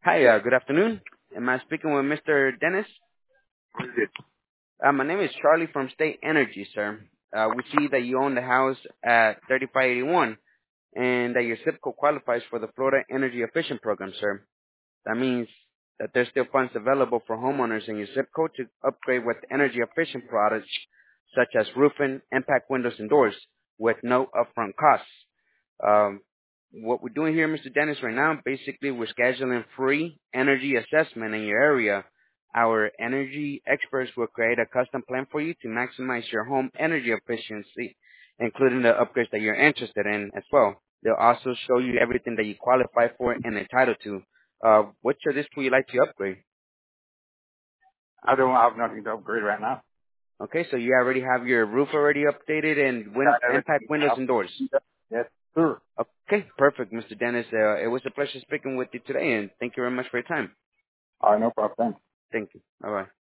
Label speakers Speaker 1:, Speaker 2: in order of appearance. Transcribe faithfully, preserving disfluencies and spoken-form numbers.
Speaker 1: Hi, uh, good afternoon. Am I speaking with Mister Dennis?
Speaker 2: What is it?
Speaker 1: Uh, my name is Charlie from State Energy, sir. Uh, we see that you own the house at thirty-five eighty-one and that your zip code qualifies for the Florida Energy Efficient Program, sir. That means that there's still funds available for homeowners in your zip code to upgrade with energy efficient products such as roofing, impact windows, and doors with no upfront costs. Um, what we're doing here, Mister Dennis, right now, basically we're scheduling free energy assessment in your area. Our energy experts will create a custom plan for you to maximize your home energy efficiency, including the upgrades that you're interested in as well. They'll also show you everything that you qualify for and entitled to. Uh, what service would you like to upgrade?
Speaker 2: I don't have nothing to upgrade right now.
Speaker 1: Okay, so you already have your roof already updated and win-
Speaker 2: Got
Speaker 1: impact
Speaker 2: everything
Speaker 1: windows
Speaker 2: else.
Speaker 1: and doors.
Speaker 2: Yes, sir.
Speaker 1: Okay, perfect, Mister Dennis. Uh, it was a pleasure speaking with you today, and thank you very much for your time.
Speaker 2: All right, no problem. Thanks.
Speaker 1: Thank you. Bye-bye.